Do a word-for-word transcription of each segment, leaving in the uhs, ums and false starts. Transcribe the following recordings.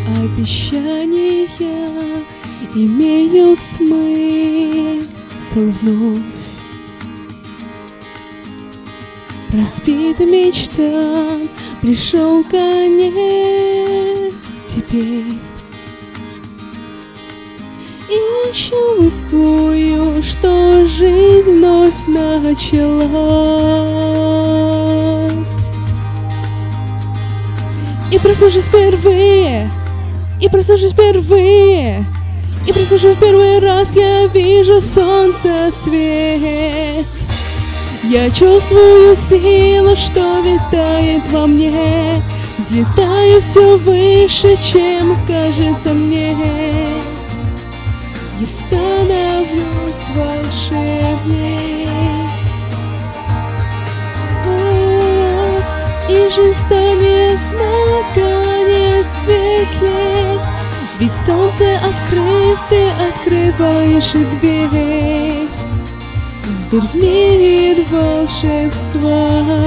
обещания имеют смысл вновь. Разбитым мечтам пришел конец теперь. И чувствую, что жизнь вновь началась. И проснувшись впервые, и проснувшись впервые, и проснувшись в первый раз, я вижу солнце свет. Я чувствую силу, что витает во мне, взлетаю все выше, чем кажется мне. Я становлюсь волшебней, и жизнь станет наконец светлей. Ведь солнце открыв, ты открываешь и дверь в мир волшебства.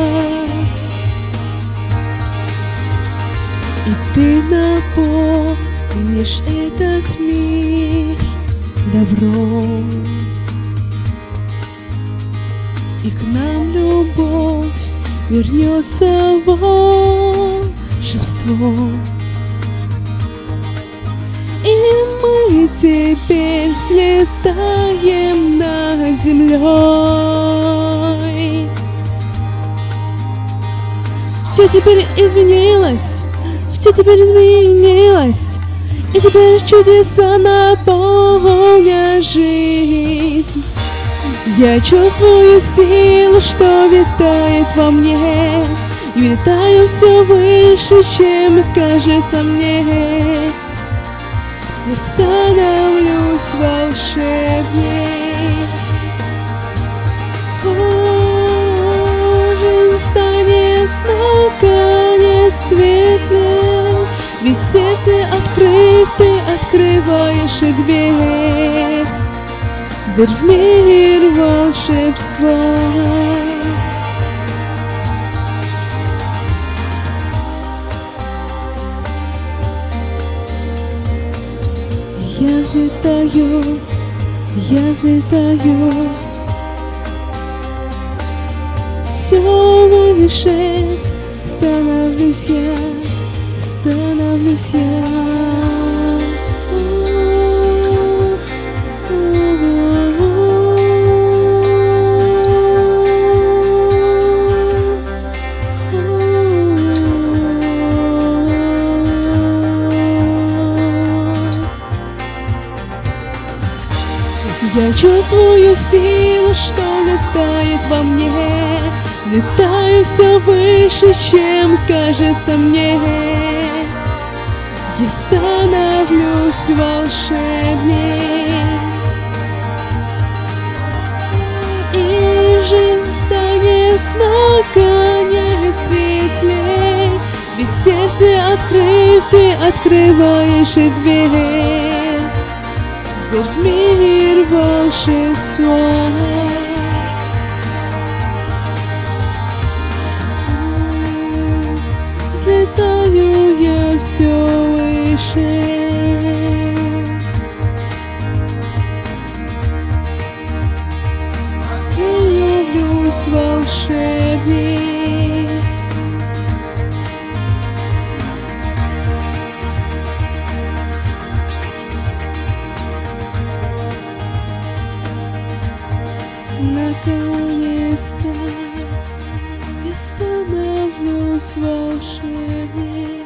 И ты наполнишь этот мир добром, и к нам любовь вернется волшебством. И мы теперь взлетаем над землей. Все теперь изменилось, все теперь изменилось, и теперь чудеса наполнят жизнь. Я чувствую силу, что витает во мне, и витаю все выше, чем кажется мне. Я становлюсь волшебней. О, жизнь станет наконец светлей. Ведь сердце открыв, ты открываешь и дверь в мир волшебства. Я взлетаю, я взлетаю все выше, становлюсь я, становлюсь я. Я чувствую силу, что летает во мне, летаю все выше, чем кажется мне. Я становлюсь волшебней, и жизнь станет наконец светлей. Ведь сердце открыв, ты открываешь и дверь в мир волшебства. Взлетаю я все выше, становлюсь волшебней. Наконец-то я становлюсь волшебней.